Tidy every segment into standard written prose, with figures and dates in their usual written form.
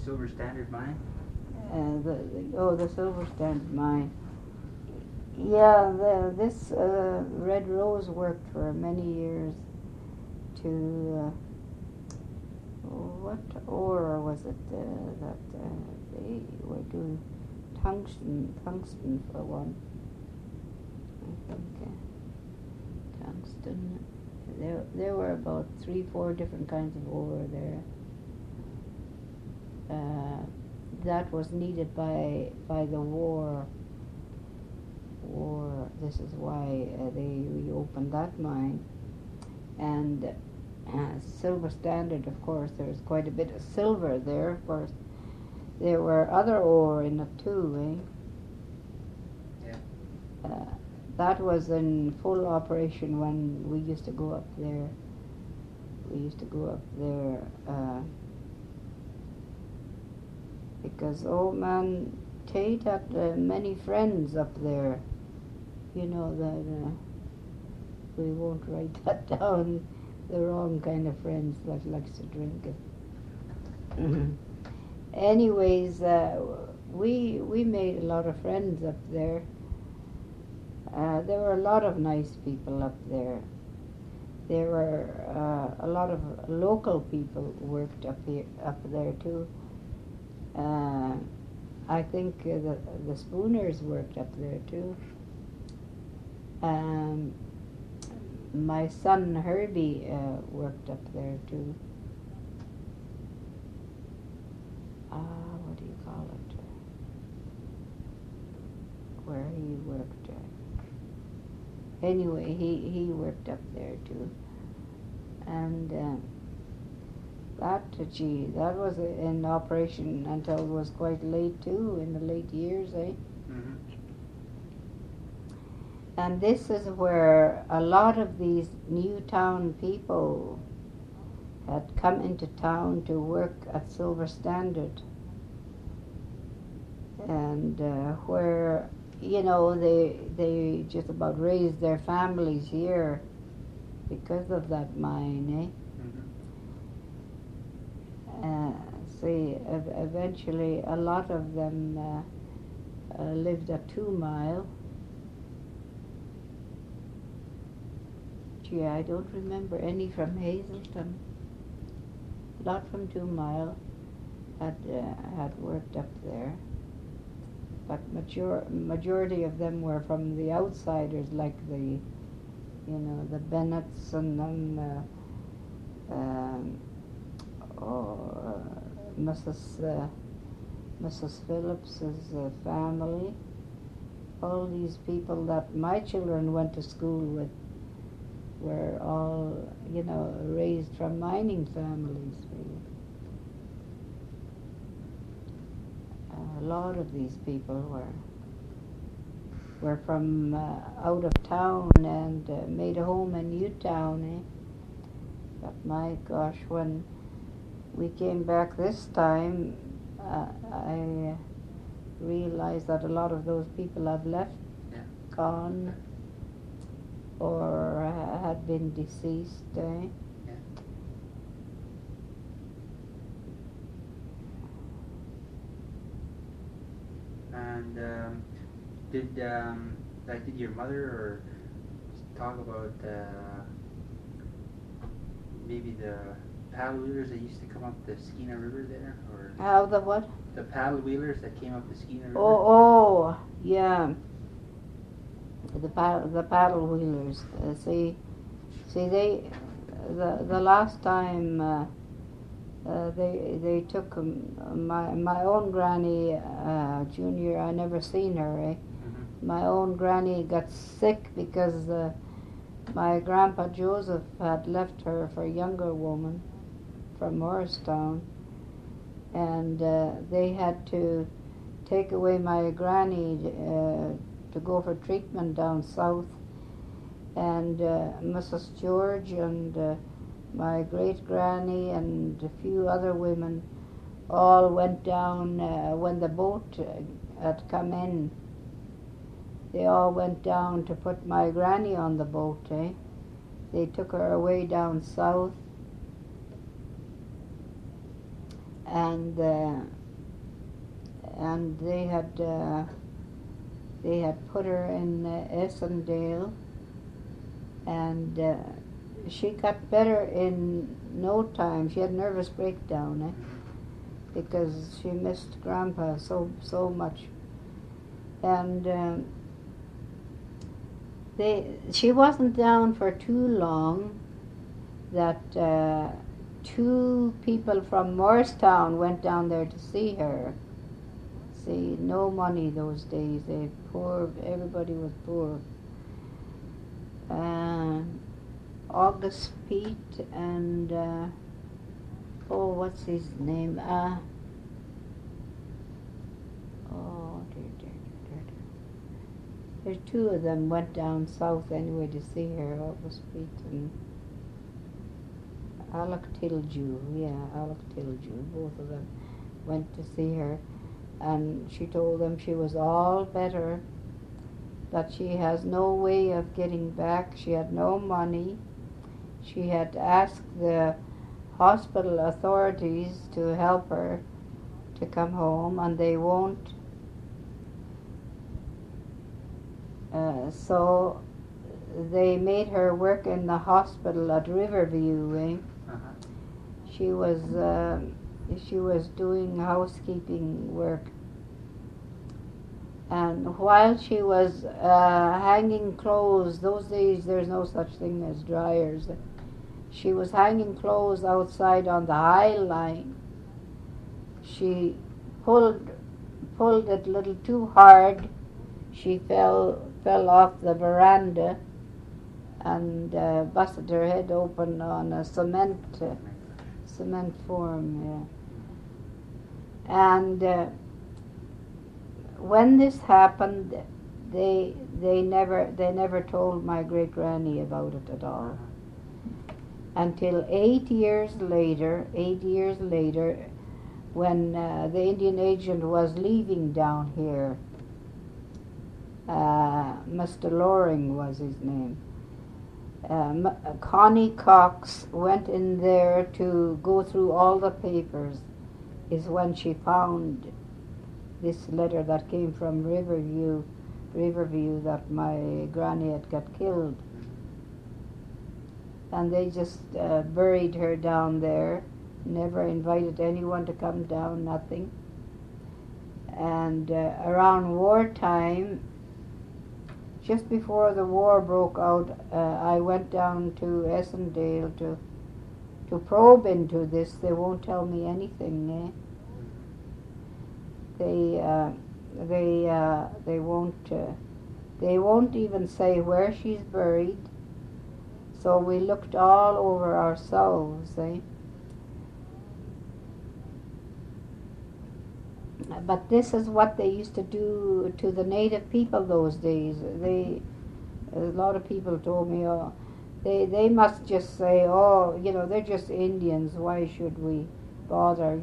Silver Standard Mine? The Silver Standard Mine. Yeah, this Red Rose worked for many years to what ore was it that they were doing? Tungsten for one. I think tungsten. There were about 3-4 different kinds of ore there. That was needed by the war. This is why they reopened that mine. And Silver Standard, of course, there's quite a bit of silver there. Of course, there were other ore in it too, eh? Yeah. That was in full operation when we used to go up there. Because old man Tate had many friends up there. You know that we won't write that down. The wrong kind of friends that likes to drink it. Anyways, we made a lot of friends up there. There were a lot of nice people up there. There were a lot of local people who worked up there too. I think the Spooners worked up there too. My son Herbie worked up there too. What do you call it? Where he worked. Anyway, he worked up there too. And that was in operation until it was quite late too, in the late years, eh? Mm-hmm. And this is where a lot of these new town people had come into town to work at Silver Standard. And where, you know, they just about raised their families here because of that mine, eh? Mm-hmm. Eventually a lot of them lived at 2 Mile. Gee, I don't remember any from Hazelton. A lot from 2 Mile had worked up there. But majority of them were from the outsiders, like the Bennetts and them, Mrs. Phillips's family. All these people that my children went to school with were all, raised from mining families, really. A lot of these people were from out of town and made a home in Newtown, eh? But my gosh, when we came back this time, I realized that a lot of those people have left, gone, or had been deceased, eh? And did your mother talk about maybe the paddle wheelers that used to come up the Skeena River there, or How the what? the paddle wheelers that came up the Skeena River? Oh, yeah. The paddle wheelers. See, they the last time they took my own granny, Junior. I never seen her. Eh? Mm-hmm. My own granny got sick because my grandpa Joseph had left her for a younger woman from Morristown, and they had to take away my granny to go for treatment down south, and Mrs. George and my great granny and a few other women all went down when the boat had come in. They all went down to put my granny on the boat, eh? They took her away down south, and and they had put her in Essendale, and she got better in no time. She had nervous breakdown, because she missed Grandpa so much, and she wasn't down for too long. That two people from Morristown went down there to see her. See, no money those days. They poor. Everybody was poor. August Pete and what's his name? Dear. There's two of them went down south anyway to see her. August Pete and Alec Tildew. Yeah, Alec Tildew. Both of them went to see her, and she told them she was all better, that she has no way of getting back. She had no money. She had asked the hospital authorities to help her to come home, and they won't. So they made her work in the hospital at Riverview. She was doing housekeeping work, and while she was hanging clothes, those days there's no such thing as dryers. She was hanging clothes outside on the high line. She pulled it a little too hard. She fell off the veranda and busted her head open on a cement form. Yeah. And when this happened, they never told my great granny about it at all. Until 8 years later, when the Indian agent was leaving down here, Mr. Loring was his name. Connie Cox went in there to go through all the papers, is when she found this letter that came from Riverview, that my granny had got killed. And they just buried her down there, never invited anyone to come down, nothing. And around wartime, just before the war broke out, I went down to Essendale to probe into this. They won't tell me anything. They won't even say where she's buried. So we looked all over ourselves. But this is what they used to do to the native people those days. A lot of people told me, they must just say, they're just Indians, why should we bother,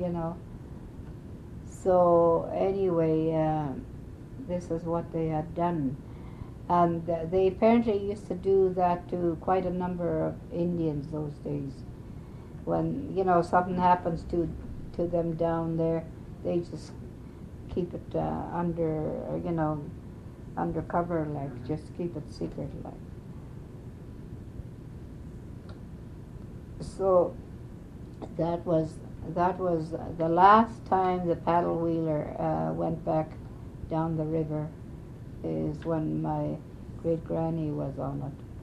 So anyway, this is what they had done. And they apparently used to do that to quite a number of Indians those days. When, something happens to them down there, they just keep it under cover, just keep it secret, So that was the last time the paddle wheeler went back down the river, is when my great granny was on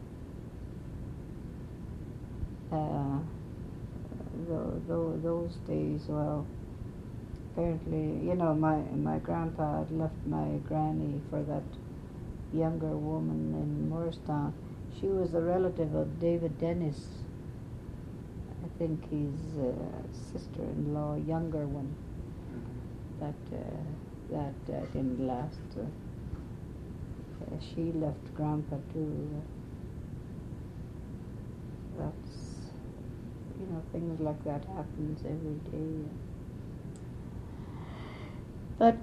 it. Those days, well, apparently, my grandpa had left my granny for that younger woman in Morristown. She was a relative of David Dennis. I think his sister-in-law, younger one. That didn't last. She left Grandpa too. That's, things like that happens every day. But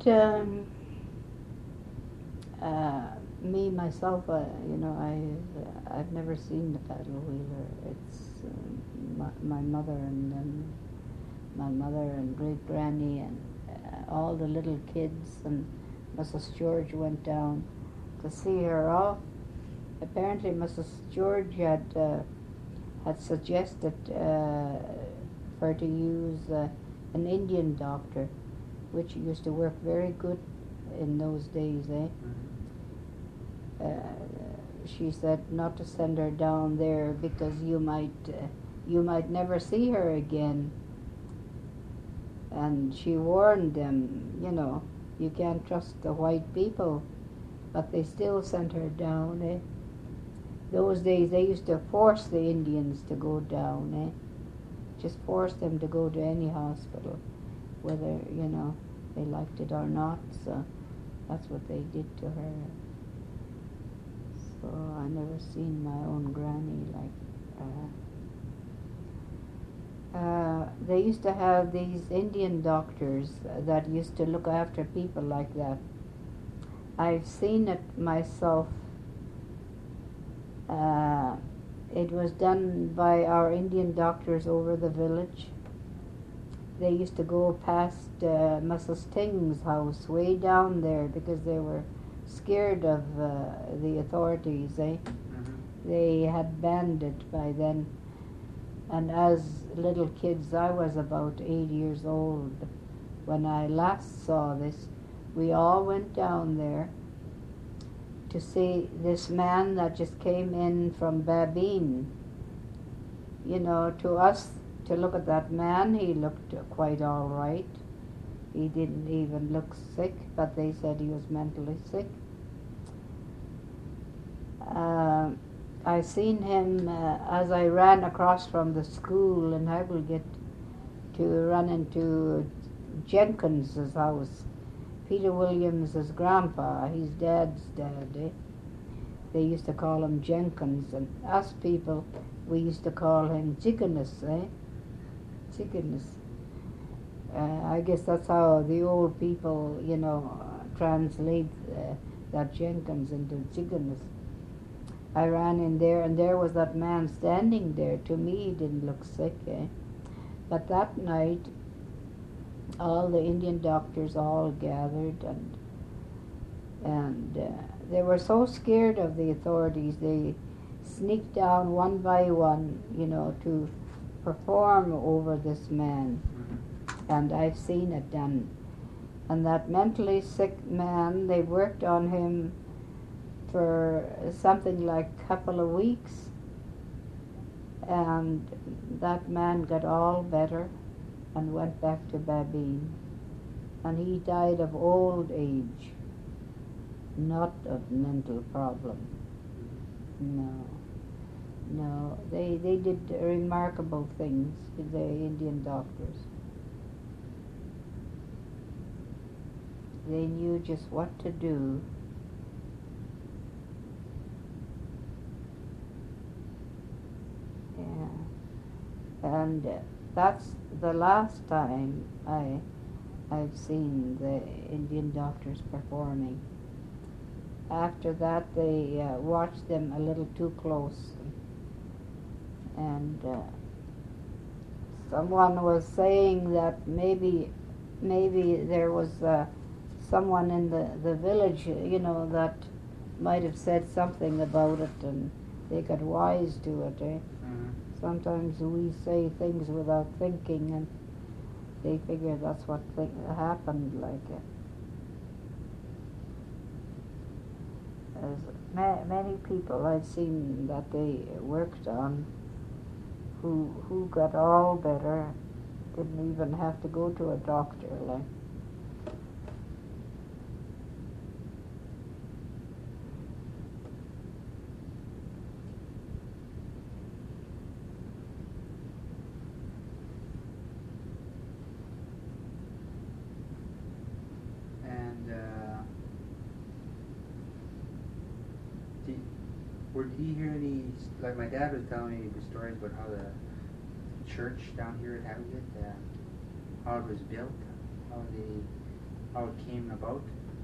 me myself, I've never seen the paddle wheeler. It's my mother and then my mother and great granny and all the little kids, and Mrs. George went down to see her off. Apparently, Mrs. George had suggested for her to use an Indian doctor, which used to work very good in those days, eh? She said not to send her down there because you might never see her again. And she warned them, you can't trust the white people, but they still sent her down, eh? Those days they used to force the Indians to go down, eh? Just force them to go to any hospital, whether, they liked it or not, so that's what they did to her. So I never seen my own granny like they used to have these Indian doctors that used to look after people like that. I've seen it myself. It was done by our Indian doctors over the village. They used to go past Mrs. Ting's house way down there because they were scared of the authorities, eh? They had banned it by then. And as little kids, I was about 8 years old when I last saw this. We all went down there to see this man that just came in from Babine. To us, to look at that man, he looked quite all right. He didn't even look sick, but they said he was mentally sick. I seen him as I ran across from the school in Hagelgate to run into Jenkins's house. Peter Williams's grandpa, his dad's dad, eh? They used to call him Jenkins, and us people, we used to call him Jigginus, eh? Jigginus. I guess that's how the old people, translate that Jenkins into Jigginus. I ran in there, and there was that man standing there. To me, he didn't look sick, eh? But that night, all the Indian doctors all gathered, and they were so scared of the authorities, they sneaked down one by one, to perform over this man. And I've seen it done. And that mentally sick man, they worked on him for something like a couple of weeks, and that man got all better and went back to Babine. And he died of old age, not of mental problem. No, they did remarkable things, the Indian doctors. They knew just what to do. And that's the last time I've seen the Indian doctors performing. After that, they watched them a little too close, and someone was saying that maybe there was someone in the village, that might have said something about it, and they got wise to it, eh? Sometimes we say things without thinking, and they figure that's what happened, like it. As many people I've seen that they worked on who got all better, didn't even have to go to a doctor, like. Did you hear any, like my dad was telling me the stories about how the church down here at Hagelgate, how it was built, how it came about?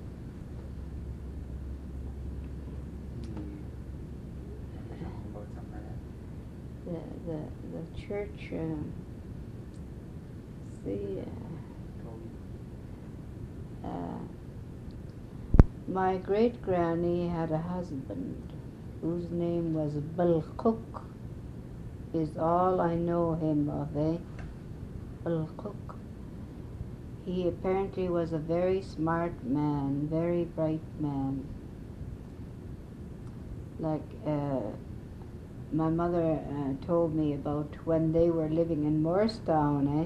About something like that? The church, My great granny had a husband whose name was Bill Cook, is all I know him of, eh? Bill Cook. He apparently was a very smart man, very bright man. Like my mother told me about when they were living in Morristown, eh?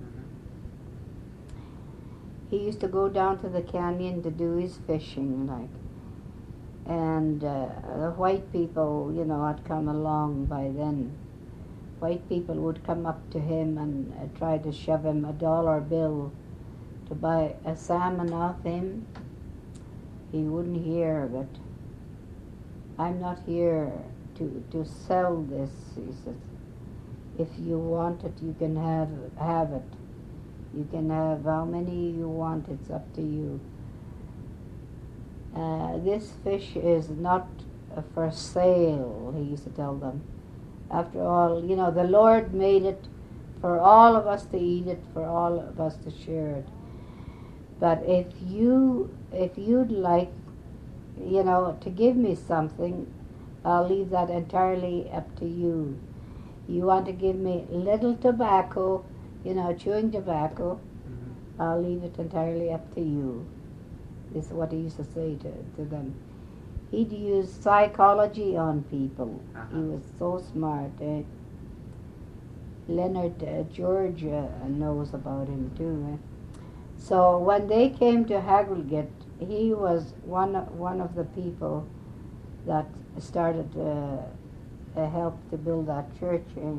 He used to go down to the canyon to do his fishing, like. And the white people, you know, had come along by then. White people would come up to him and try to shove him $1 bill to buy a salmon off him. He wouldn't hear of it. I'm not here to sell this, he says. If you want it, you can have it. You can have how many you want, it's up to you. This fish is not for sale, he used to tell them. After all, you know, the Lord made it for all of us to eat it, for all of us to share it. But if you'd like, you know, to give me something, I'll leave that entirely up to you. You want to give me little tobacco, you know, chewing tobacco, I'll leave it entirely up to you. This is what he used to say to them. He'd use psychology on people. He was so smart. Eh? Leonard George knows about him too. Eh? So when they came to Hagglegate, he was one of the people that started to help to build that church. Eh?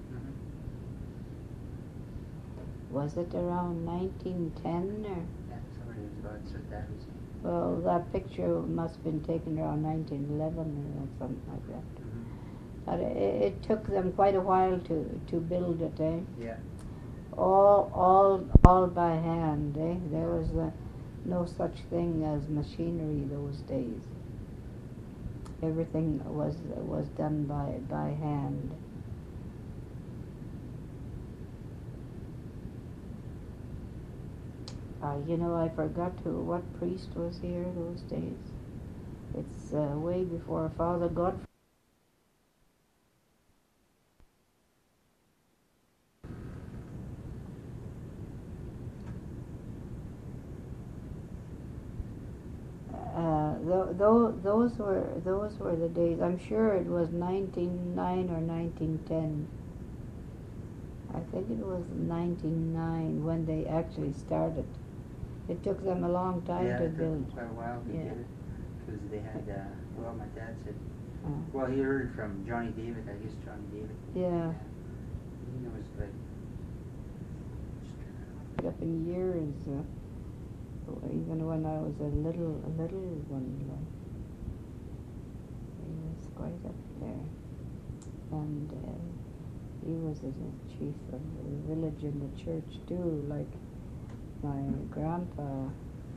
Was it around 1910 or? Yeah, somebody was about to that. Well, that picture must have been taken around 1911 or something like that. But it took them quite a while to build it, eh? Yeah. All by hand, eh? There was no such thing as machinery those days. Everything was done by hand. You know, I forgot what priest was here those days. It's way before Father Godfrey. Those were the days. I'm sure it was 1909 or 1910. I think it was 1909 when they actually started. It took them a long time to build. Yeah, quite a while to get it. Because they had, well, my dad said, well, he heard from Johnny David, I guess Johnny David. Yeah. He knows, like, up in years, even when I was a little one, like, he was quite up there. And he was the chief of the village and the church too, like my grandpa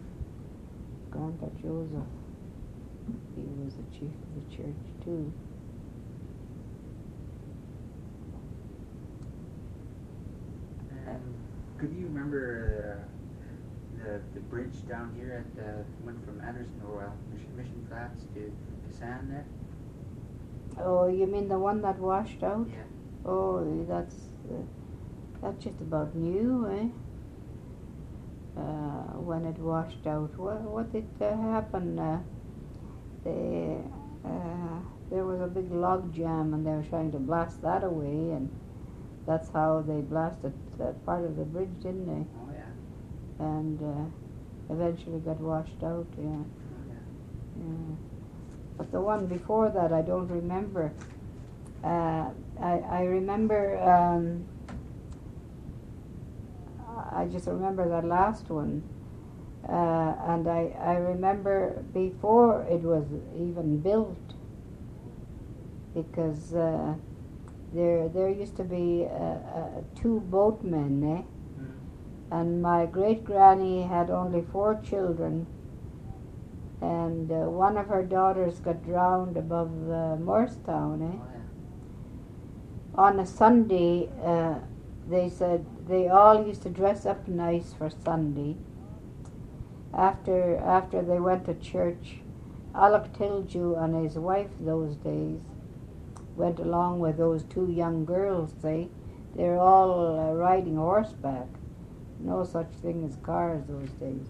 Joseph. He was the chief of the church too. Could you remember the bridge down here at went from Anderson or Mission Flats to Kassan there? Oh, you mean the one that washed out? Yeah. Oh, that's just about new, eh? When it washed out, what did happen? There was a big log jam, and they were trying to blast that away, and that's how they blasted that part of the bridge, didn't they? Oh yeah. And eventually got washed out. Yeah. Oh yeah. Yeah. But the one before that, I don't remember. I remember. I just remember that last one, and I remember before it was even built, because there used to be 2 boatmen, eh? And my great granny had only 4 children, and one of her daughters got drowned above Morristown, eh? Oh yeah. On a Sunday, they said they all used to dress up nice for Sunday, after they went to church, Alec Tilju and his wife those days went along with those two young girls. They're all riding horseback. No such thing as cars those days.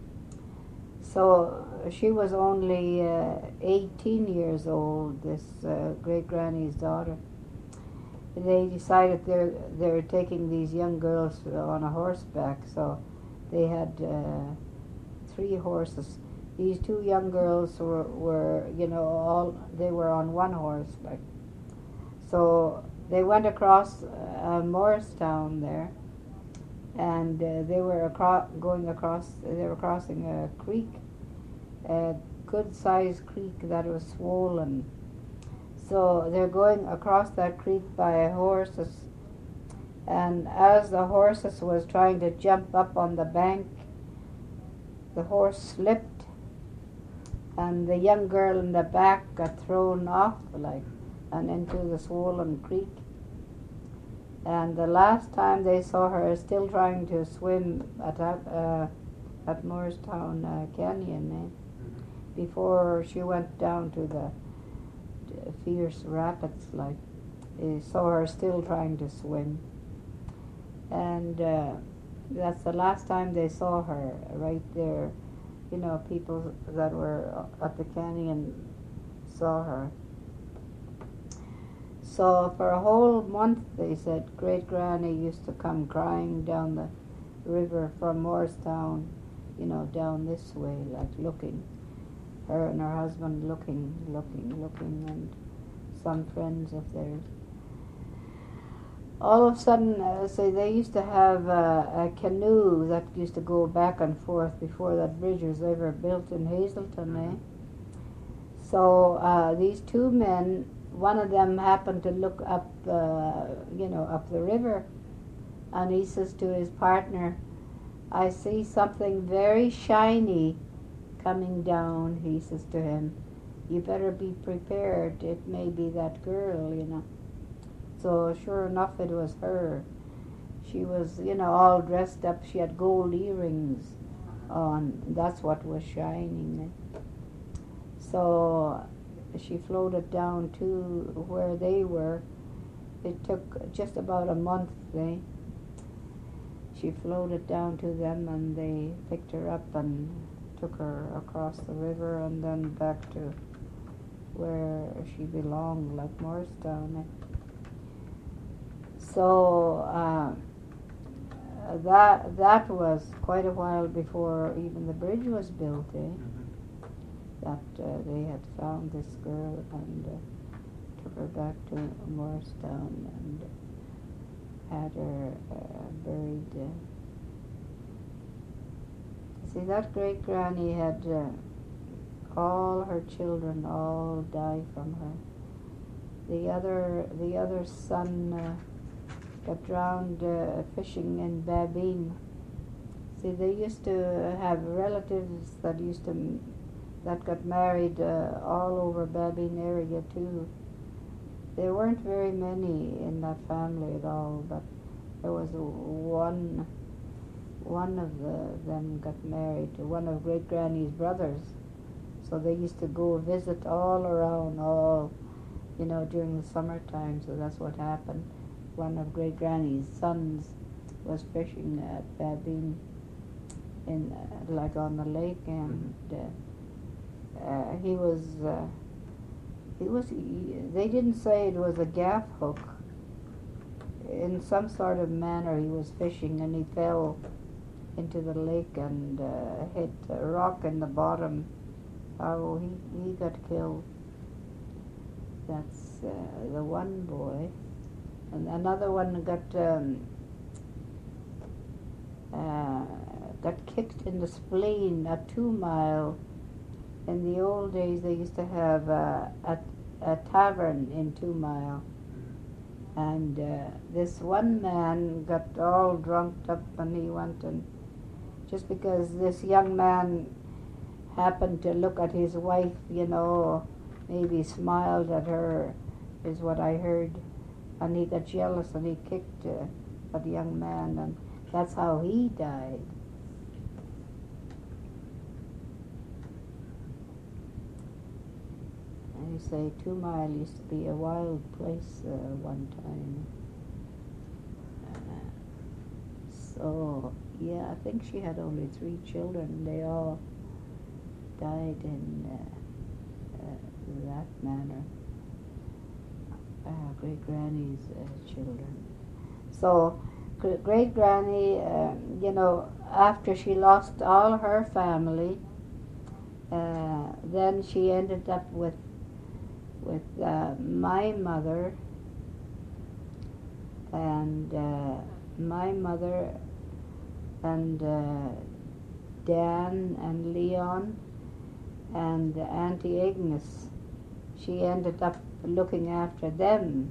So she was only 18 years old, this great granny's daughter. They decided they're taking these young girls on a horseback, so they had 3 horses. These 2 young girls were they were on one horse, like. So they went across Morristown there, and they were crossing a creek, a good-sized creek that was swollen. So they're going across that creek by horses, and as the horses was trying to jump up on the bank, the horse slipped, and the young girl in the back got thrown off, and into the swollen creek. And the last time they saw her still trying to swim at Morristown Canyon, before she went down to the fierce rapids, they saw her still trying to swim. And that's the last time they saw her, right there. People that were at the canyon saw her. So for a whole month, they said, Great Granny used to come crying down the river from Morristown, down this way, looking. Her and her husband looking, and some friends of theirs. All of a sudden, they used to have a canoe that used to go back and forth before that bridge was ever built in Hazelton, So these 2 men, one of them happened to look up, up the river, and he says to his partner, I see something very shiny coming down, he says to him. You better be prepared, it may be that girl, So sure enough, it was her. She was, all dressed up. She had gold earrings on. That's what was shining. So she floated down to where they were. It took just about a month. She floated down to them, and they picked her up and took her across the river and then back to where she belonged, like Morristown. So that was quite a while before even the bridge was built, that they had found this girl and took her back to Morristown and had her buried. See, that great granny had all her children all die from her. The other son got drowned fishing in Babine. See, they used to have relatives that got married all over Babine area too. There weren't very many in that family at all, but there was one of them got married to one of Great Granny's brothers. So they used to go visit all around, during the summertime. So that's what happened. One of Great Granny's sons was fishing at Babine, on the lake, and they didn't say it was a gaff hook. In some sort of manner, he was fishing, and he fell into the lake and hit a rock in the bottom. Oh, he got killed. That's the one boy. And another one got kicked in the spleen at 2 Mile. In the old days, they used to have a tavern in 2 Mile. And this one man got all drunked up, and he went, and just because this young man happened to look at his wife, maybe smiled at her, is what I heard. And he got jealous, and he kicked that young man, and that's how he died. you say 2 Mile used to be a wild place one time. So, yeah, I think she had only 3 children. They all died in that manner. Great Granny's children. So, Great Granny, after she lost all her family, then she ended up with my mother, and my mother and Dan and Leon and Auntie Agnes. She ended up looking after them,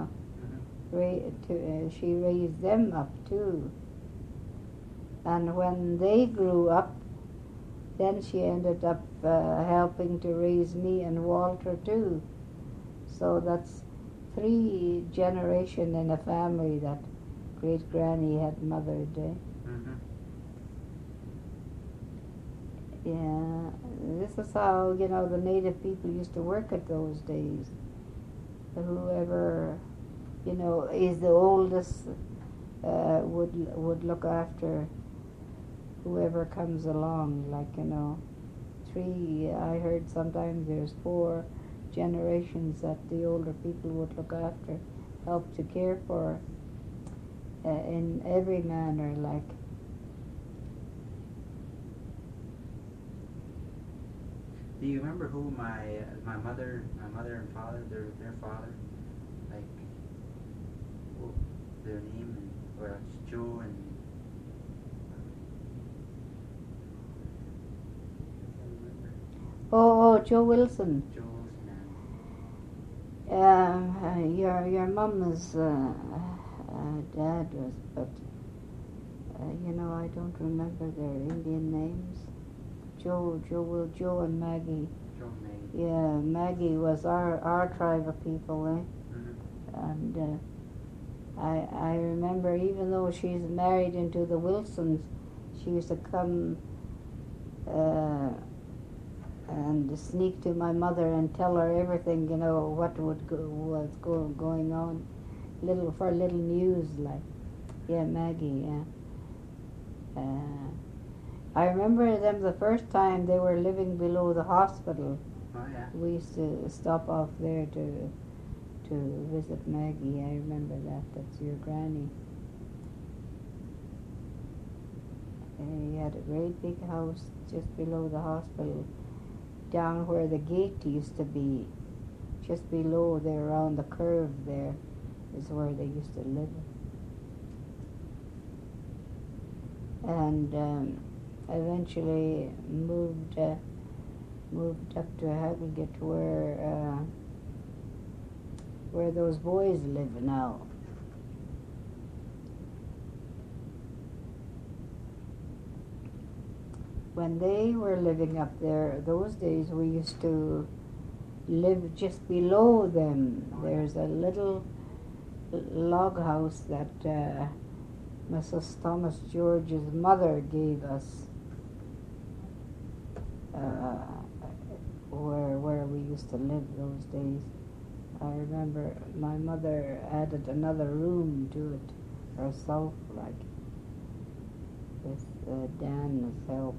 she raised them up too. And when they grew up, then she ended up helping to raise me and Walter too. So that's 3 generations in a family that Great Granny had mothered. Yeah, this is how, the native people used to work at those days. Whoever, is the oldest would look after whoever comes along. Like, 3, I heard sometimes there's 4 generations that the older people would look after, help to care for in every manner, like. Do you remember who my mother and father, their father, like, their name, and well, it's Joe and. Oh, Joe Wilson. Joe Wilson. Your mama's dad was, but I don't remember their Indian names. Joe and Maggie. Joe and Maggie. Yeah, Maggie was our tribe of people, And I remember, even though she's married into the Wilsons, she used to come and sneak to my mother and tell her everything, what was going on, little news, like. Yeah, Maggie. Yeah. I remember them the first time they were living below the hospital. Oh yeah. We used to stop off there to visit Maggie. I remember that. That's your granny. He had a great big house just below the hospital, down where the gate used to be. Just below there, around the curve there, is where they used to live. And eventually moved up to Hagelgate, where those boys live now. When they were living up there, those days we used to live just below them. There's a little log house that Mrs. Thomas George's mother gave us, where we used to live those days. I remember my mother added another room to it herself, like, with Dan's help.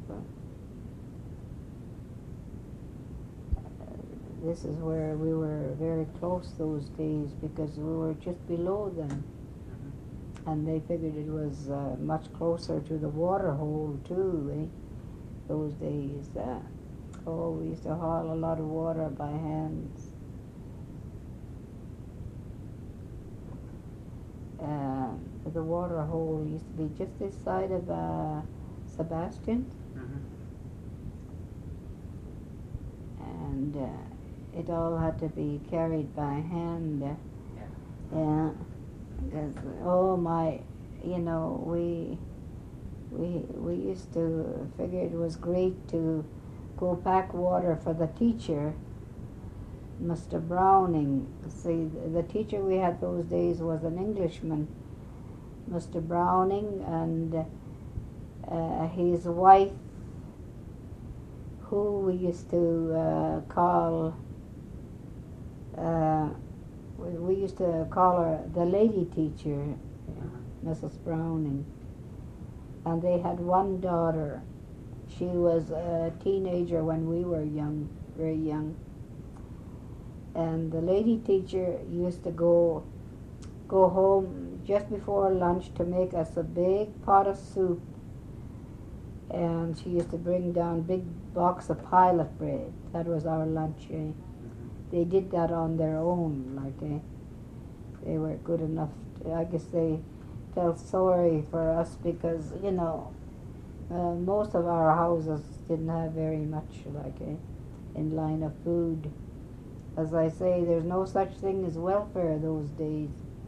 This is where we were very close those days, because we were just below them. And they figured it was much closer to the water hole too, those days. We used to haul a lot of water by hands. The water hole used to be just this side of Sebastian. And it all had to be carried by hand. Yeah. We used to figure it was great to go pack water for the teacher, Mr. Browning. See, the teacher we had those days was an Englishman, Mr. Browning, and his wife, who we used to call we used to call her the lady teacher, Uh-huh. Mrs. Browning. And they had one daughter. She was a teenager when we were young, very young. And the lady teacher used to go home just before lunch to make us a big pot of soup. And she used to bring down a big box of pilot bread. That was our lunch. Mhm. They did that on their own, like they were good enough. I guess they felt sorry for us because, most of our houses didn't have very much, in line of food. As I say, there's no such thing as welfare those days.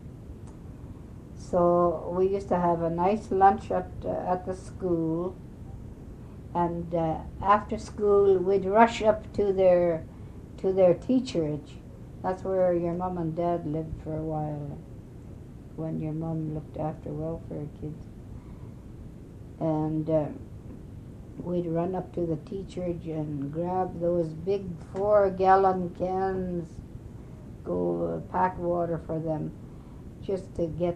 So we used to have a nice lunch at the school, and after school we'd rush up to their teacherage. That's where your mom and dad lived for a while, when your mom looked after welfare kids. And we'd run up to the teacherage and grab those big 4-gallon cans, go pack water for them, just to get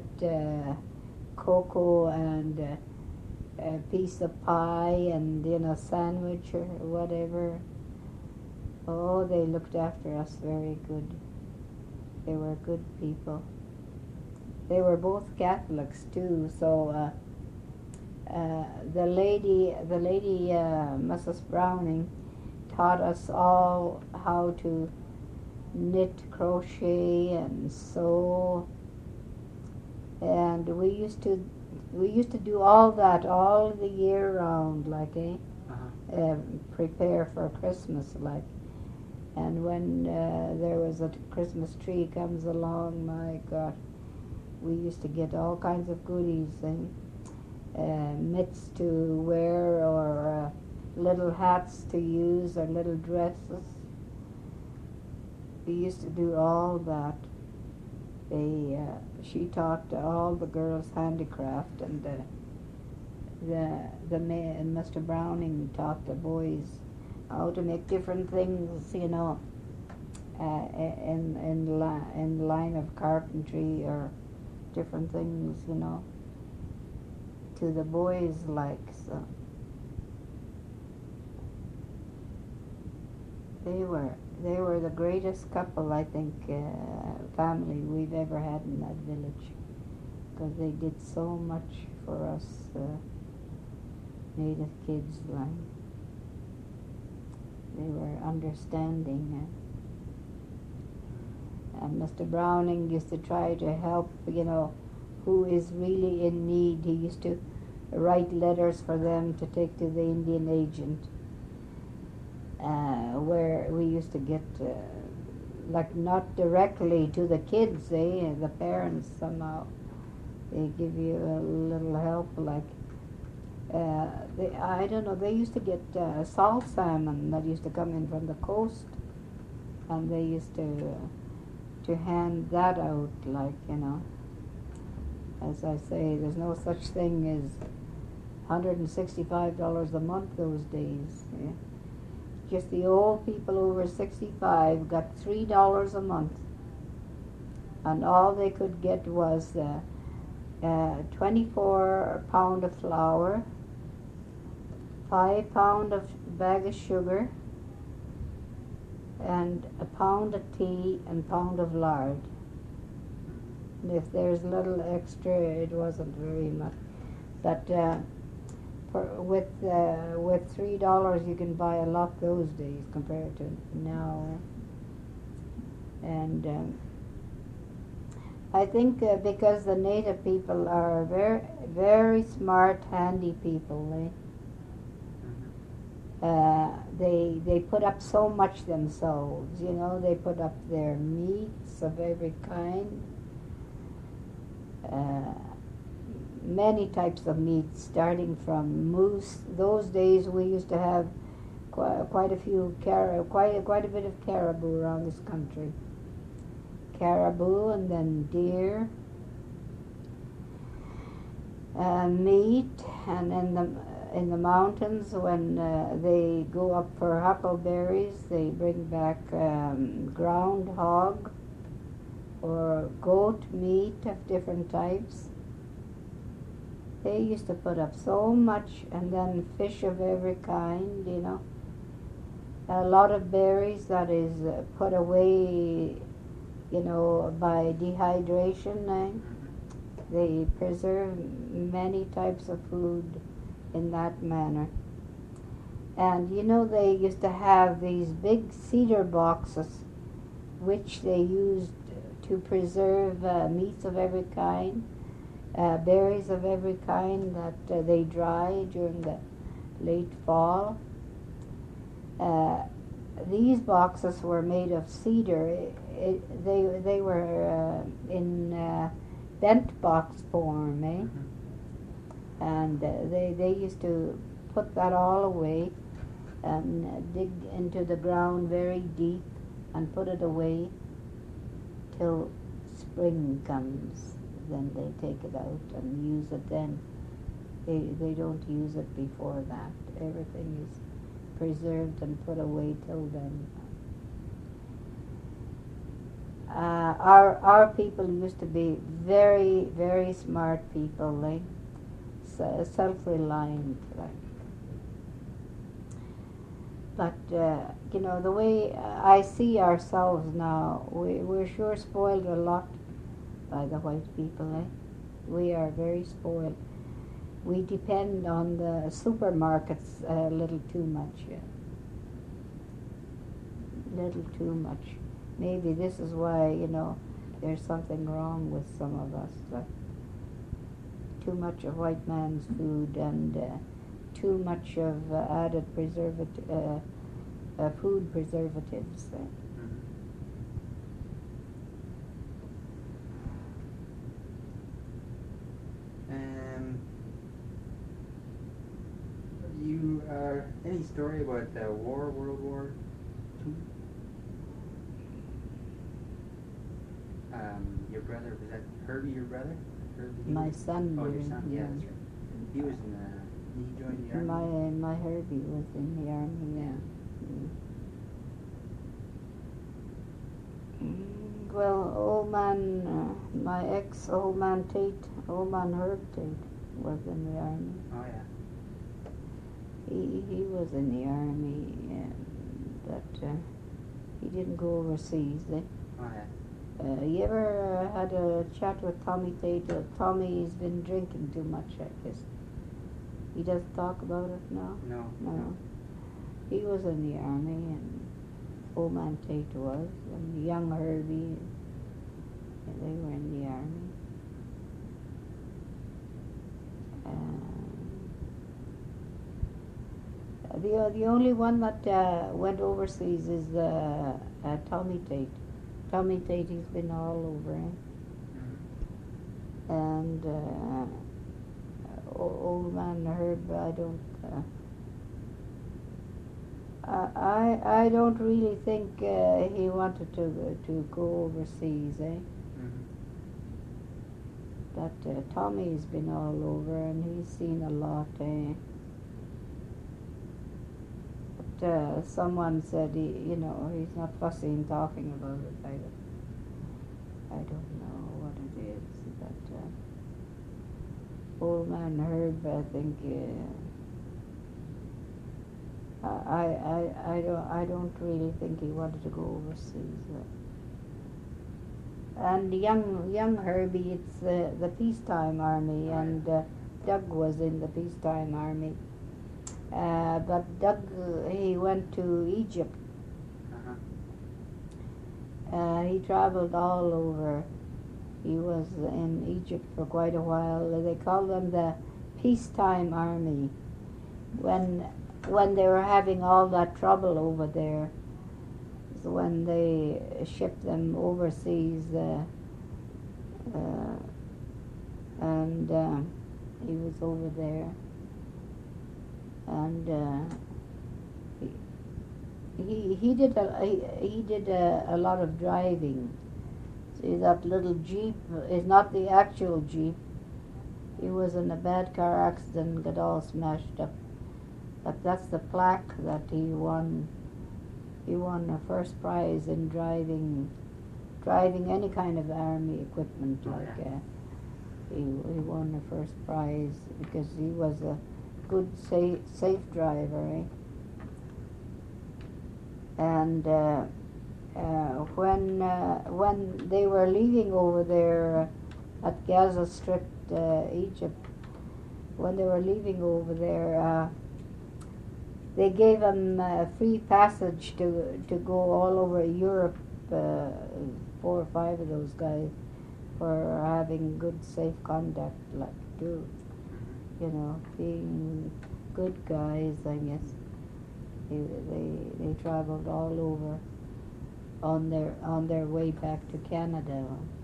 cocoa and a piece of pie and sandwich or whatever. Oh, they looked after us very good. They were good people. They were both Catholics too, so the lady Mrs. Browning taught us all how to knit, crochet, and sew, and we used to do all that all the year round, Uh-huh. prepare for Christmas, and when there was a Christmas tree comes along, my God, we used to get all kinds of goodies and mitts to wear, or little hats to use, or little dresses. We used to do all that. She taught all the girls handicraft, and Mr. Browning taught the boys how to make different things, in the line of carpentry, or different things, to the boys, so. They were the greatest couple, I think, family we've ever had in that village, because they did so much for us native kids. They were understanding. And Mr. Browning used to try to help, who is really in need. He used to write letters for them to take to the Indian agent, where we used to get, not directly to the kids, the parents somehow. They give you a little help, I don't know, they used to get salt salmon that used to come in from the coast, and they used to hand that out, as I say, there's no such thing as $165 a month those days. Yeah. Just the old people over 65 got $3 a month, and all they could get was 24 pound of flour, 5 pound of bag of sugar, and a pound of tea and pound of lard. And if there's little extra, it wasn't very much. But with $3 you can buy a lot those days compared to now. And I think because the native people are very, very smart, handy people, they put up so much themselves. They put up their meats of every kind. Many types of meat, starting from moose. Those days we used to have quite a few quite a bit of caribou around this country. Caribou, and then deer, meat, and then in the mountains, when they go up for huckleberries, they bring back ground hog or goat meat of different types. They used to put up so much, and then fish of every kind, you know. A lot of berries that is put away, you know, by dehydration. They preserve many types of food in that manner. And you know, they used to have these big cedar boxes which they used to preserve meats of every kind, berries of every kind that they dry during the late fall. These boxes were made of cedar. They were in bent box form, eh? And they used to put that all away and dig into the ground very deep and put it away till spring comes. Then they take it out and use it then. They don't use it before that. Everything is preserved and put away till then. Our people used to be very, very smart people, like self-reliant, like. But you know, the way I see ourselves now, we're sure spoiled a lot by the white people, eh? We are very spoiled. We depend on the supermarkets a little too much. Little too much. Maybe this is why, you know, there's something wrong with some of us. Too much of white man's food and too much of added food preservatives. You any story about the war, World War II? Your brother, was that Herbie? Your brother? Herbie? My son. Oh, your son. Yeah, that's right. He was in the. He joined the army. My Herbie was in the army. Yeah. Well, old man, my ex, old man Herb Tate, was in the army. Oh yeah. He was in the army, but he didn't go overseas. Oh yeah. You ever had a chat with Tommy Tate? Tommy's been drinking too much, I guess. He doesn't talk about it now? No. He was in the army, and old man Tate was, and young Herbie, they were in the army. The only one that went overseas is Tommy Tate. Tommy Tate, he's been all over, and old man Herb, I don't really think he wanted to go overseas, eh? But Tommy's been all over and he's seen a lot, eh? But someone said he's not fussy in talking about it. I don't know what it is, but old man Herb, I think. I don't really think he wanted to go overseas. And young Herbie, it's the peacetime army, and Doug was in the peacetime army. But Doug, he went to Egypt. He traveled all over. He was in Egypt for quite a while. They called them the peacetime army. When they were having all that trouble over there, so when they shipped them overseas, and he was over there, and he did a lot of driving. See, that little Jeep is not the actual Jeep. He was in a bad car accident and got all smashed up. But that's the plaque that he won. He won a first prize in driving any kind of army equipment. Oh, Like yeah. he won the first prize because he was a good safe driver. And when they were leaving over there at Gaza Strip, Egypt, when they were leaving over there, they gave him free passage to go all over Europe. 4 or 5 of those guys for having good safe conduct, like too. You know, being good guys, I guess. They traveled all over on their way back to Canada.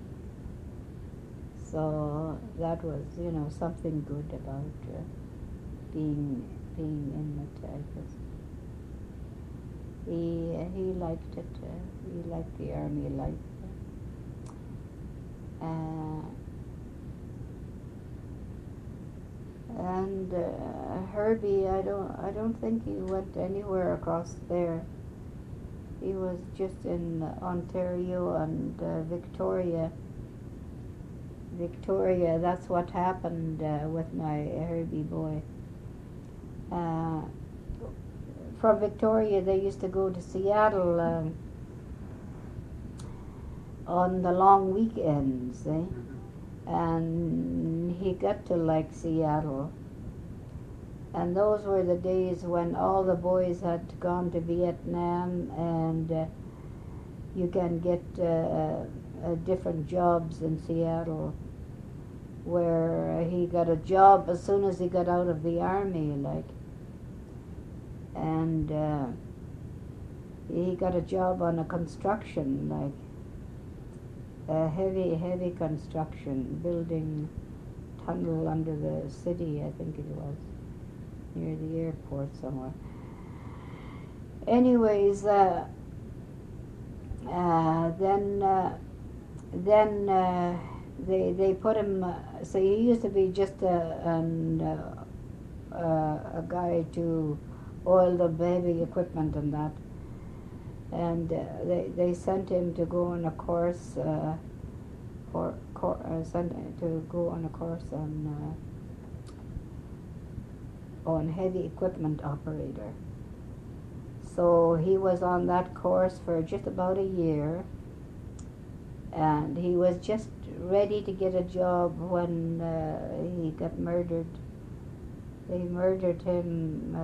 So that was, you know, something good about being in it, I guess. He liked it. He liked the army life. And Herbie, I don't think he went anywhere across there. He was just in Ontario and Victoria. Victoria, that's what happened with my Herbie boy. From Victoria, they used to go to Seattle on the long weekends, and he got to like Seattle. And those were the days when all the boys had gone to Vietnam, and you can get different jobs in Seattle, where he got a job as soon as he got out of the army, like. And he got a job on a construction, like a heavy construction, building tunnel under the city, I think it was, near the airport somewhere. Anyways, then they put him. So he used to be just a guy to oil the heavy equipment and that. And they sent him to go on a course, sent him to go on a course on heavy equipment operator. So he was on that course for just about a year, and he was just ready to get a job when he got murdered. They murdered him.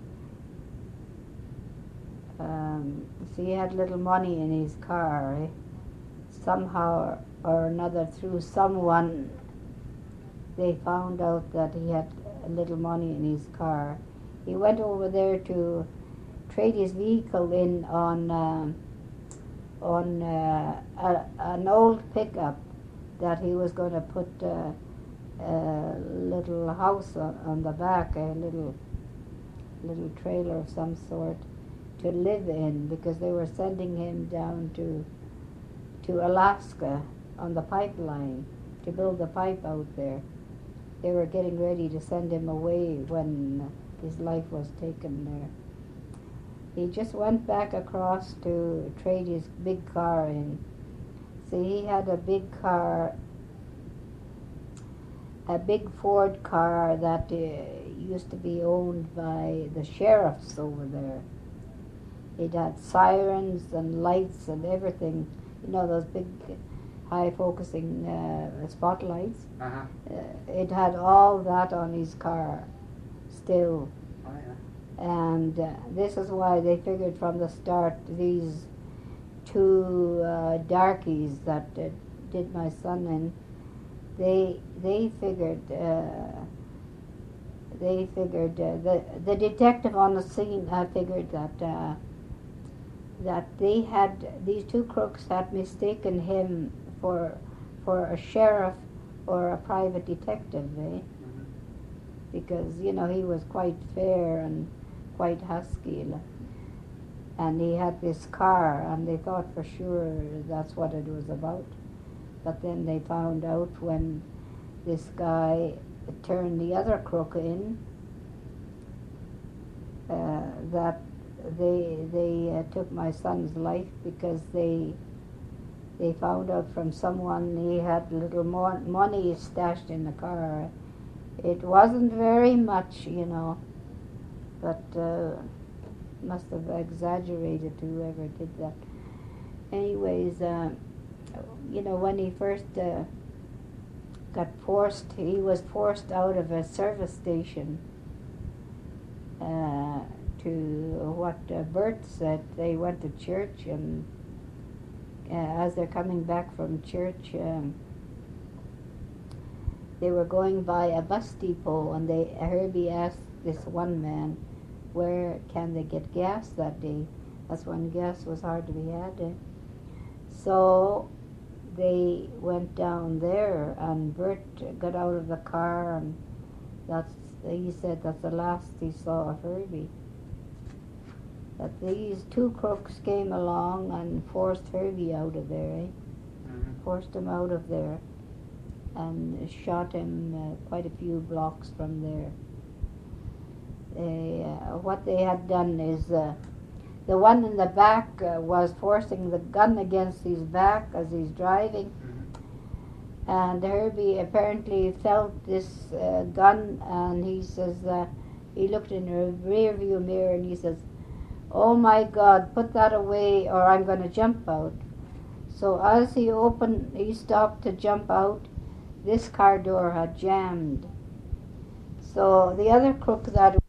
So he had little money in his car. Somehow or another, through someone, they found out that he had a little money in his car. He went over there to trade his vehicle in on an old pickup that he was going to put a little house on the back, a little trailer of some sort to live in, because they were sending him down to Alaska on the pipeline to build the pipe out there. They were getting ready to send him away when his life was taken there. He just went back across to trade his big car in. See, he had a big car, a big Ford car that used to be owned by the sheriffs over there. It had sirens and lights and everything. You know, those big high-focusing spotlights. It had all that on his car still. Oh, yeah. And this is why they figured from the start, these two darkies that did my son in, they figured the detective on the scene figured that they had, these two crooks had mistaken him for a sheriff or a private detective, because, you know, he was quite fair and quite husky, and he had this car, and they thought for sure that's what it was about. But then they found out when this guy turned the other crook in. That they took my son's life because they found out from someone he had a little more money stashed in the car. It wasn't very much, you know, but must have exaggerated whoever did that. Anyways, you know, when he first he was forced out of a service station to what Bert said. They went to church, and as they're coming back from church, they were going by a bus depot, and Herbie asked this one man, where can they get gas that day? That's when gas was hard to be had. So they went down there, and Bert got out of the car, and he said that's the last he saw of Herbie. But these two crooks came along and forced Herbie out of there, forced him out of there, and shot him quite a few blocks from there. What they had done is the one in the back was forcing the gun against his back as he's driving, and Herbie apparently felt this gun, and he says he looked in the rear view mirror and he says, "Oh my God, put that away or I'm going to jump out." So as he stopped to jump out, this car door had jammed. So the other crook that